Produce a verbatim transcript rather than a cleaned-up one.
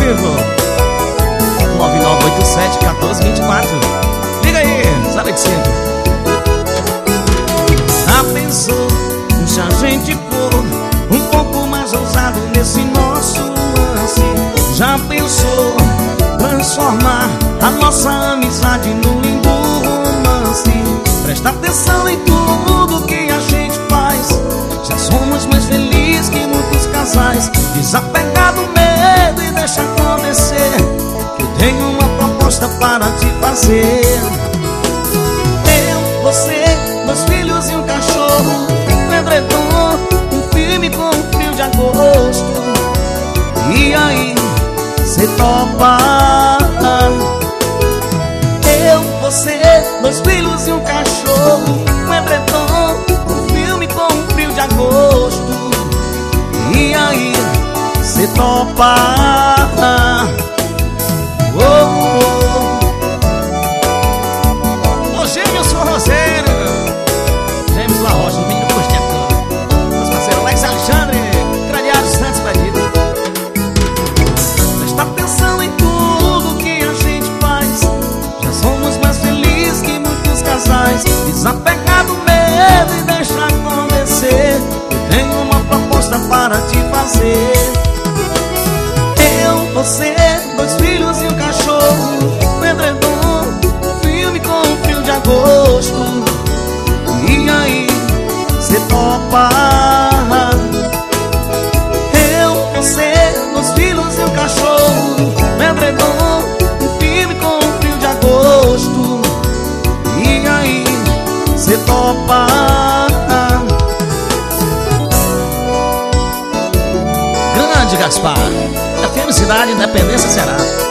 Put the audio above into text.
vivo. Nove nove oito sete, um quatro dois quatro. Liga aí, zero oito cinco. Já pensou se a gente for um pouco mais ousado nesse nosso lance? Já pensou transformar a nossa amizade num lindo romance? Presta atenção em tudo que a gente faz. Já somos mais felizes que muitos casais. Desapegar do medo e deixa acontecer. Eu tenho uma proposta para te fazer. Eu, você, dois filhos e um cachorro, um edredom, um filme com um frio de agosto. E aí, cê topa? Eu, você, dois filhos e um cachorro, um edredom, um filme com um frio de agosto. E aí, cê topa? Oh, oh. Ô Gêmeos Forrozeiro, Gêmeos La Rocha, no meio do Postinha Cana. Nosso parceiro Alex Alexandre, Craniário Santos Perdido. Presta atenção em tudo que a gente faz. Já somos mais felizes que muitos casais. Desapegar do medo e deixa acontecer. Eu tenho uma proposta para te fazer. Eu, você, dois filhos e um cachorro, um edredom, um filme com um frio de agosto. E aí, cê topa? Eu, você, dois filhos e um cachorro, um edredom, um filme com um frio de agosto. E aí, cê topa? Grande Gaspar, a felicidade, independência será.